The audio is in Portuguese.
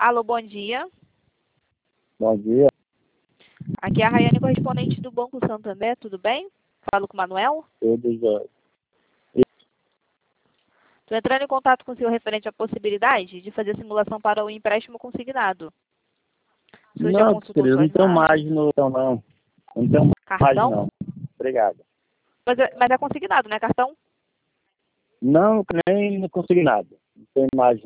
Alô, bom dia. Bom dia. Aqui é a Rayane, correspondente do Banco Santander, tudo bem? Falo com o Manuel. Tudo jóia. Estou entrando em contato com o senhor referente à possibilidade de fazer simulação para o empréstimo consignado. O senhor já Não, consultou querido, não suas tenho margens? margem no cartão, não. Não tenho margem, Cartão? não. Obrigado. Mas é consignado, né, cartão? Não, nem não consegui nada. Não tenho margem.